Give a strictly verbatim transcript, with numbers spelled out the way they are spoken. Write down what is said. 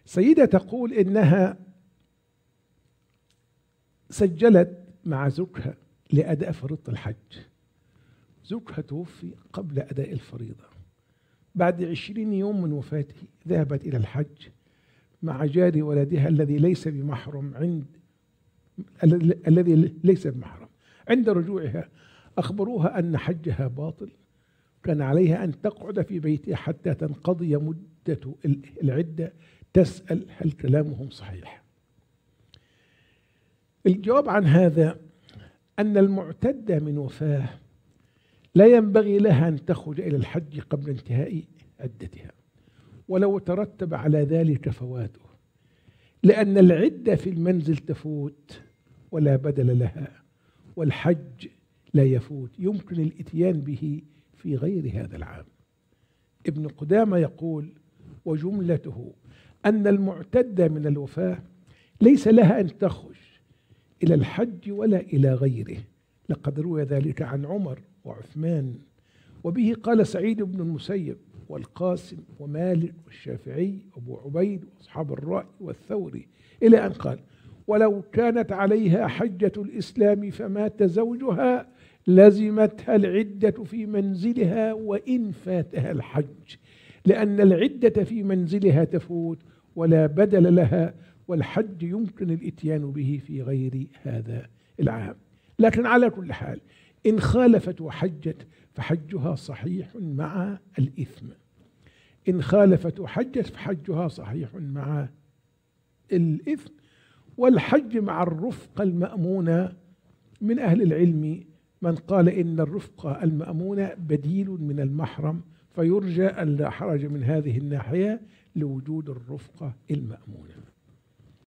سيدة تقول إنها سجلت مع زوجها لأداء فريضة الحج. زوجها توفي قبل أداء الفريضة. بعد عشرين يوم من وفاته ذهبت إلى الحج مع جار ولدها الذي ليس بمحرم عند الذي ليس بمحرم. عند رجوعها أخبروها أن حجها باطل، كان عليها أن تقعد في بيتها حتى تنقضي مدة العدة تسأل هل كلامهم صحيح. الجواب عن هذا أن المعتدة من وفاة لا ينبغي لها أن تخرج إلى الحج قبل انتهاء عدتها، ولو ترتب على ذلك فواته، لأن العدة في المنزل تفوت ولا بدل لها، والحج لا يفوت، يمكن الإتيان به في غير هذا العام. ابن قدامة يقول: وجملته أن المعتدة من الوفاة ليس لها أن تخرج إلى الحج ولا إلى غيره، لقد روي ذلك عن عمر وعثمان، وبه قال سعيد بن المسيب والقاسم ومالك والشافعي وابو عبيد واصحاب الرأي والثوري، الى ان قال: ولو كانت عليها حجة الاسلام فمات زوجها لزمتها العدة في منزلها وان فاتها الحج، لان العدة في منزلها تفوت ولا بدل لها، والحج يمكن الاتيان به في غير هذا العام. لكن على كل حال إن خالفت وحجت فحجها صحيح مع الإثم، إن خالفت وحجت فحجها صحيح مع الإثم. والحج مع الرفقة المأمونة، من أهل العلم من قال إن الرفقة المأمونة بديل من المحرم، فيرجى أن لا حرج من هذه الناحية لوجود الرفقة المأمونة.